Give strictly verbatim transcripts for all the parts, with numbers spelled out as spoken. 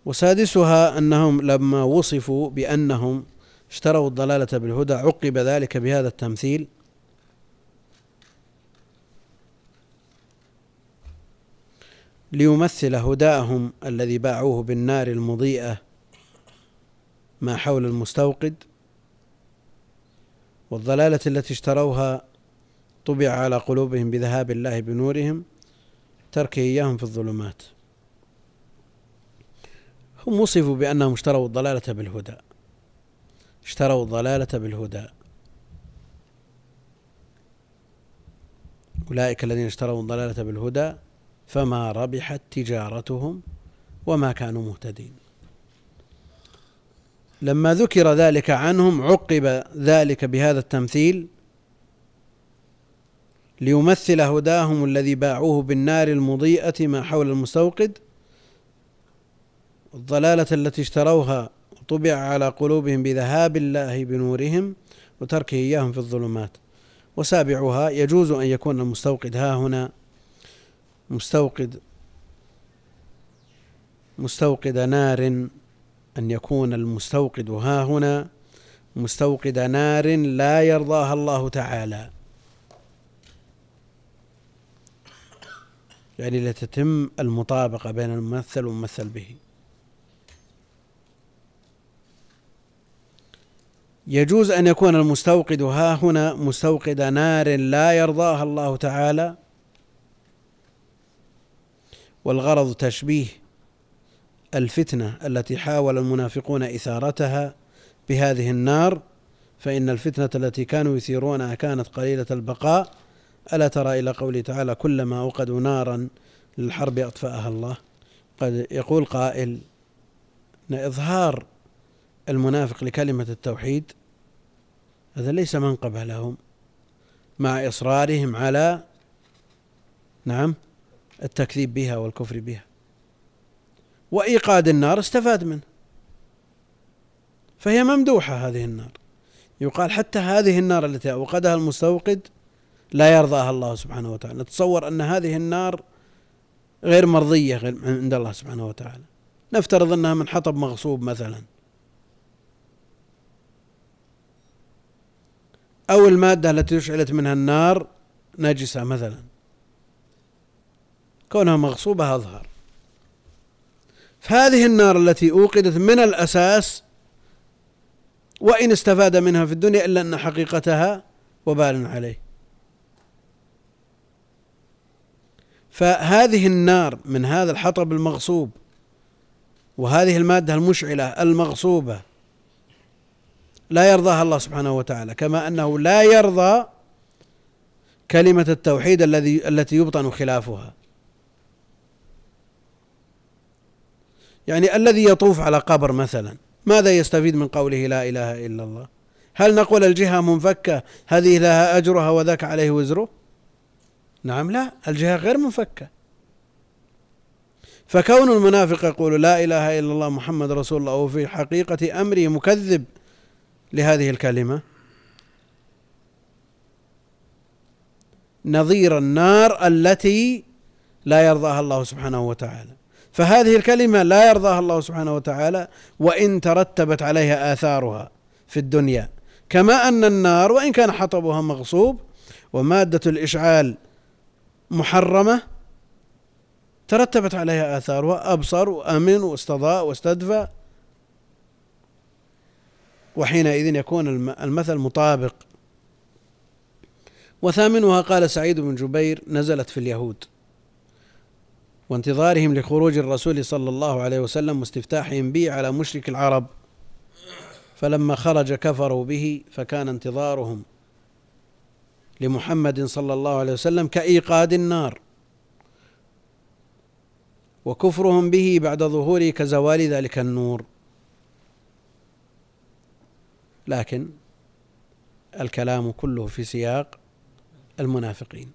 وسادسها أنهم لما وصفوا بأنهم اشتروا الضلالة بالهدى عقب ذلك بهذا التمثيل: ليمثل هداهم الذي باعوه بالنار المضيئة ما حول المستوقد، والضلالة التي اشتروها طبع على قلوبهم بذهاب الله بنورهم تركه إياهم في الظلمات. هم وصفوا بأنهم اشتروا الضلالة بالهدى، اشتروا الضلالة بالهدى. أولئك الذين اشتروا الضلالة بالهدى فما ربحت تجارتهم وما كانوا مهتدين. لما ذكر ذلك عنهم عقب ذلك بهذا التمثيل: ليمثل هداهم الذي باعوه بالنار المضيئة ما حول المستوقد، الضلالة التي اشتروها وطبع على قلوبهم بذهاب الله بنورهم وتركه إياهم في الظلمات. وسابعها: يجوز أن يكون المستوقد ها هنا مستوقد مستوقد نار أن يكون المستوقد ها هنا مستوقد نار لا يرضاها الله تعالى، يعني لتتم المطابقة بين الممثل والممثل به. يجوز أن يكون المستوقد ها هنا مستوقد نار لا يرضاها الله تعالى، والغرض تشبيه الفتنة التي حاول المنافقون إثارتها بهذه النار، فإن الفتنة التي كانوا يثيرونها كانت قليلة البقاء. ألا ترى إلى قوله تعالى: كلما أوقدوا نارا للحرب أطفأها الله. قد يقول قائل أن إظهار المنافق لكلمة التوحيد هذا ليس منقبة لهم مع إصرارهم على نعم التكذيب بها والكفر بها، وإيقاد النار استفاد منه، فهي ممدوحة هذه النار. يقال حتى هذه النار التي أوقدها المستوقد لا يرضاها الله سبحانه وتعالى. نتصور أن هذه النار غير مرضية عند الله سبحانه وتعالى، نفترض أنها من حطب مغصوب مثلا، أو المادة التي اشعلت منها النار نجسة مثلا، كونها مغصوبة أظهر. فهذه النار التي أوقدت من الأساس وإن استفاد منها في الدنيا إلا أن حقيقتها وبال عليه. فهذه النار من هذا الحطب المغصوب وهذه المادة المشعلة المغصوبة لا يرضاها الله سبحانه وتعالى، كما أنه لا يرضى كلمة التوحيد الذي التي يبطن خلافها. يعني الذي يطوف على قبر مثلا ماذا يستفيد من قوله لا إله إلا الله؟ هل نقول الجهة منفكة هذه لها أجرها وذاك عليه وزره؟ نعم، لا، الجهة غير منفكة. فكون المنافق يقول لا إله إلا الله محمد رسول الله وفي حقيقة أمره مكذب لهذه الكلمة نظير النار التي لا يرضاها الله سبحانه وتعالى. فهذه الكلمة لا يرضاها الله سبحانه وتعالى وإن ترتبت عليها آثارها في الدنيا، كما أن النار وإن كان حطبها مغصوب ومادة الإشعال محرمة ترتبت عليها آثارها، أبصر وأمن واستضاء واستدفى، وحينئذ يكون المثل مطابق. وثامنها قال سعيد بن جبير: نزلت في اليهود وانتظارهم لخروج الرسول صلى الله عليه وسلم واستفتاحهم به على مشرك العرب، فلما خرج كفروا به، فكان انتظارهم لمحمد صلى الله عليه وسلم كإيقاد النار، وكفرهم به بعد ظهوره كزوال ذلك النور. لكن الكلام كله في سياق المنافقين.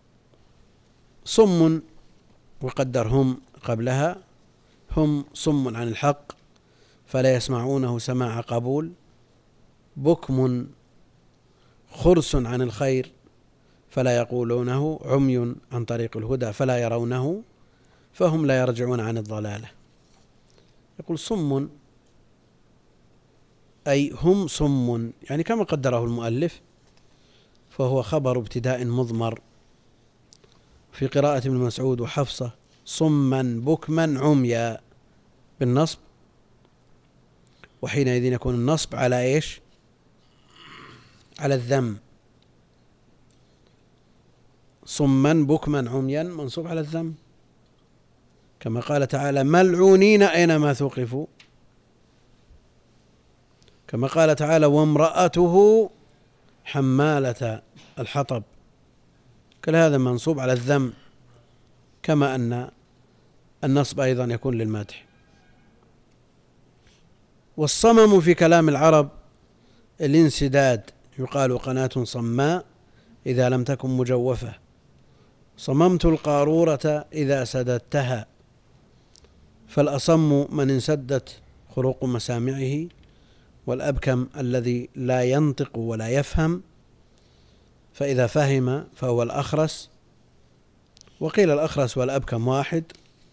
صم، وقدر هم قبلها، هم صم عن الحق فلا يسمعونه سماع قبول، بكم خرس عن الخير فلا يقولونه، عمي عن طريق الهدى فلا يرونه، فهم لا يرجعون عن الضلالة. يقول صم أي هم صم، يعني كما قدره المؤلف، فهو خبر ابتداء مضمر. في قراءة ابن مسعود وحفصة صما بكما عميا بالنصب، وحينئذ يكون النصب على ايش؟ على الذم. صما بكما عميا منصوب على الذم، كما قال تعالى ملعونين أينما ثقفوا، كما قال تعالى وامرأته حمالة الحطب، كل هذا منصوب على الذم، كما أن النصب أيضا يكون للمدح. والصمم في كلام العرب الانسداد، يقال قناة صماء إذا لم تكن مجوفة، صممت القارورة إذا سددتها، فالأصم من انسدت خروق مسامعه، والأبكم الذي لا ينطق ولا يفهم، فإذا فهم فهو الأخرس. وقيل الأخرس والأبكم واحد.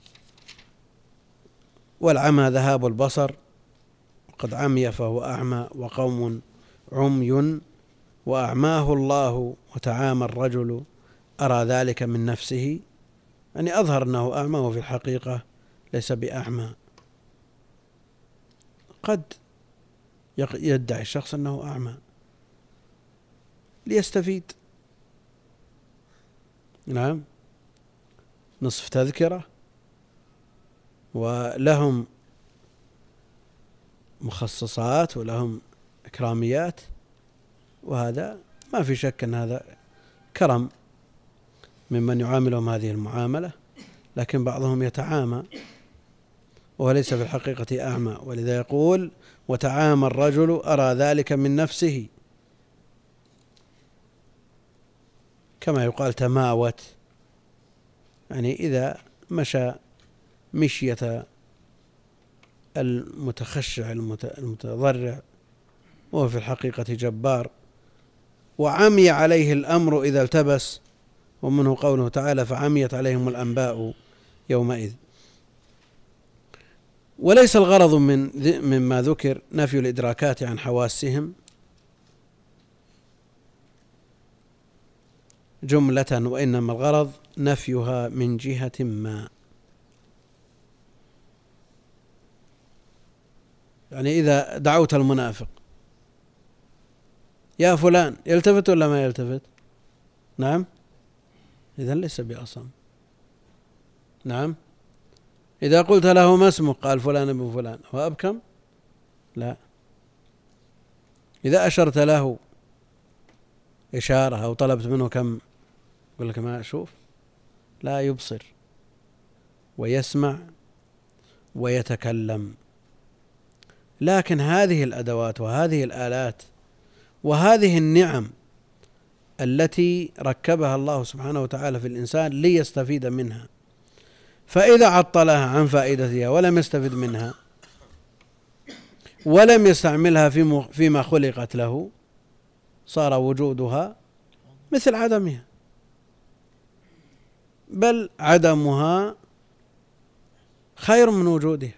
والعمى ذهاب البصر، وقد عمي فهو أعمى، وقوم عمي وأعماه الله وتعامى الرجل أرى ذلك من نفسه، يعني أظهر أنه أعمى وفي الحقيقة ليس بأعمى. قد يدعي الشخص أنه أعمى ليستفيد، نعم، نصف تذكرة، ولهم مخصصات ولهم إكراميات، وهذا ما في شك أن هذا كرم ممن يعاملهم هذه المعاملة، لكن بعضهم يتعامى وهو ليس في الحقيقة أعمى، ولذا يقول وتعامى الرجل أرى ذلك من نفسه، كما يقال تماوت، يعني إذا مشى مشية المتخشع المتضرع وهو في الحقيقة جبار. وعمي عليه الأمر إذا التبس، ومنه قوله تعالى فعميت عليهم الأنباء يومئذ. وليس الغرض من مما ذكر نفي الإدراكات عن حواسهم جملة، وإنما الغرض نفيها من جهة ما. يعني إذا دعوت المنافق يا فلان يلتفت ولا ما يلتفت؟ نعم، إذن ليس بأصم. نعم، إذا قلت له ما اسمك؟ قال فلان ابن فلان، هو أبكم؟ لا. إذا أشرت له إشارة أو طلبت منه كم، يقول لك ما أشوف، لا، يبصر ويسمع ويتكلم. لكن هذه الأدوات وهذه الآلات وهذه النعم التي ركبها الله سبحانه وتعالى في الإنسان ليستفيد منها، فإذا عطلها عن فائدتها ولم يستفد منها ولم يستعملها فيما خلقت له، صار وجودها مثل عدمها، بل عدمها خير من وجودها،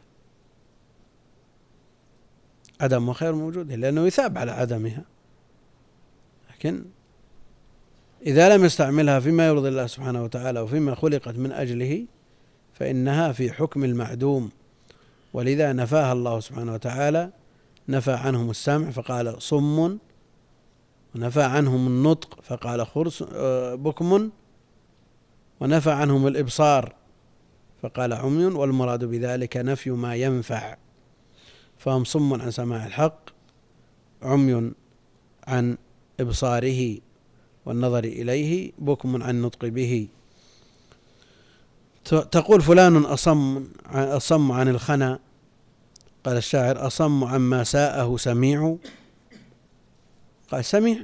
عدمها خير من وجودها، لأنه يثاب على عدمها. لكن إذا لم يستعملها فيما يرضي الله سبحانه وتعالى وفيما خلقت من أجله، فإنها في حكم المعدوم، ولذا نفاها الله سبحانه وتعالى، نفى عنهم السمع فقال صم، ونفى عنهم النطق فقال خرس بكم، ونفى عنهم الإبصار فقال عمي، والمراد بذلك نفي ما ينفع، فهم صم عن سماع الحق، عمي عن إبصاره والنظر إليه، بكم عن النطق به. تقول فلان أصم أصم عن الخنا، قال الشاعر أصم عما ساءه سميع، قال سميع.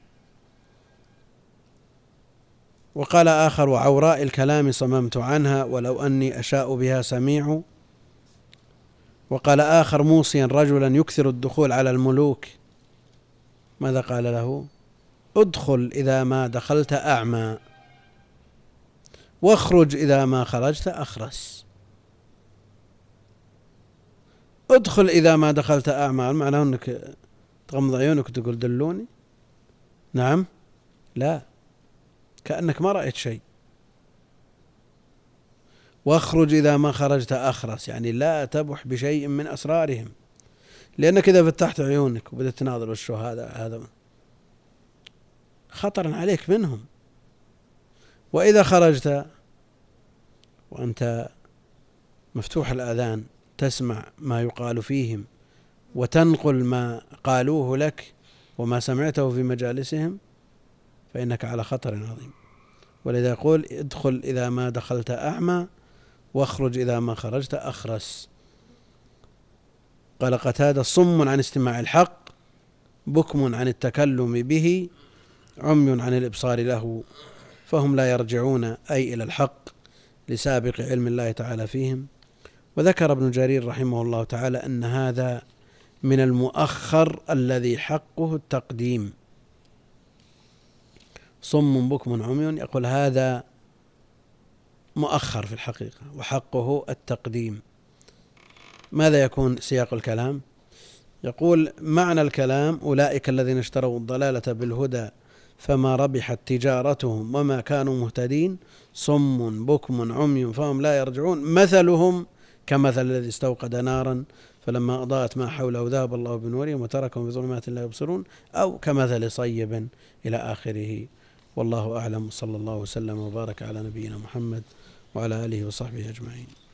وقال آخر وعوراء الكلام صممت عنها ولو أني أشاء بها سميع. وقال آخر موصيا رجلا يكثر الدخول على الملوك، ماذا قال له؟ ادخل إذا ما دخلت أعمى، واخرج إذا ما خرجت أخرس. ادخل إذا ما دخلت أعمى، معناه أنك تغمض عيونك وتقول دلوني؟ نعم، لا، كأنك ما رأيت شيء. واخرج إذا ما خرجت أخرس، يعني لا تبح بشيء من أسرارهم، لأنك إذا فتحت عيونك وبدأت تناظر وشو هذا هذا خطر عليك منهم. وإذا خرجت وأنت مفتوح الآذان تسمع ما يقال فيهم وتنقل ما قالوه لك وما سمعته في مجالسهم، فإنك على خطر عظيم. ولذا يقول ادخل إذا ما دخلت أعمى واخرج إذا ما خرجت أخرس. قال قتادة: صم عن استماع الحق، بكم عن التكلم به، عمي عن الإبصار له، فهم لا يرجعون أي إلى الحق لسابق علم الله تعالى فيهم. وذكر ابن جرير رحمه الله تعالى أن هذا من المؤخر الذي حقه التقديم. صم بكم عمي، يقول هذا مؤخر في الحقيقة وحقه التقديم. ماذا يكون سياق الكلام؟ يقول معنى الكلام: أولئك الذين اشتروا الضلالة بالهدى فما ربحت تجارتهم وما كانوا مهتدين، صم بكم عمي فهم لا يرجعون، مثلهم كمثل الذي استوقد نارا فلما أضاءت ما حوله ذهب الله بنورهم وتركهم في ظلمات لا يبصرون، أو كمثل صيب إلى آخره. والله أعلم، صلى الله وسلم وبارك على نبينا محمد وعلى آله وصحبه أجمعين.